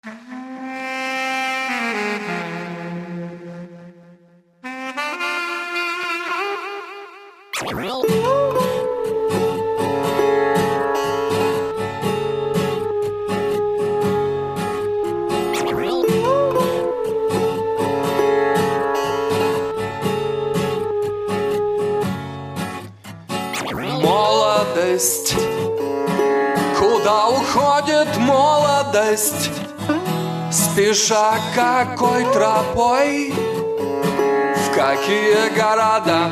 Молодость, куда уходит молодость, спеша какой тропой, в какие города?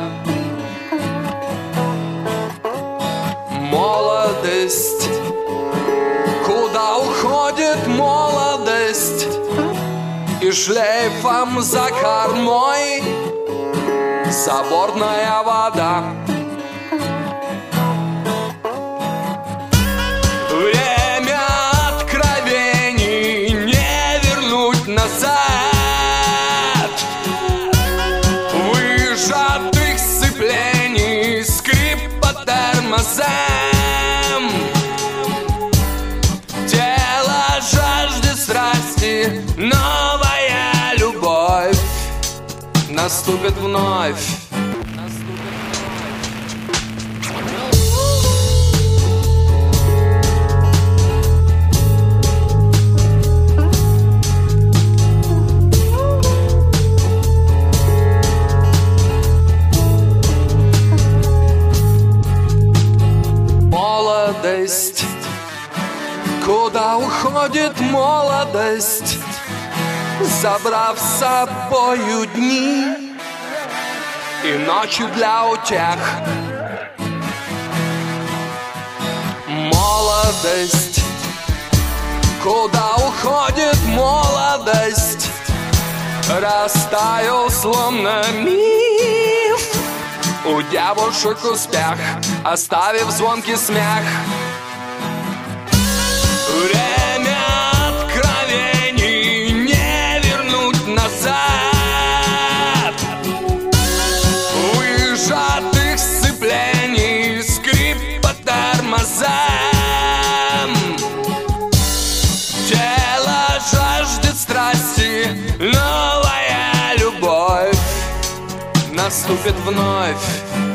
Молодость, куда уходит молодость, и шлейфом за кормой заборная вода. Время откровений не вернуть назад, выжатых сцеплений, скрип по тормозам. Тело жаждет страсти, новая любовь наступит вновь. Молодость, куда уходит молодость, забрав с собою дни и ночи для утех. Молодость, куда уходит молодость, растаял словно миф, у девушек успех, оставив звонкий смех. Время откровений не вернуть назад, выжатых сцеплений, скрип по тормозам. Тело жаждет страсти, новая любовь наступит вновь.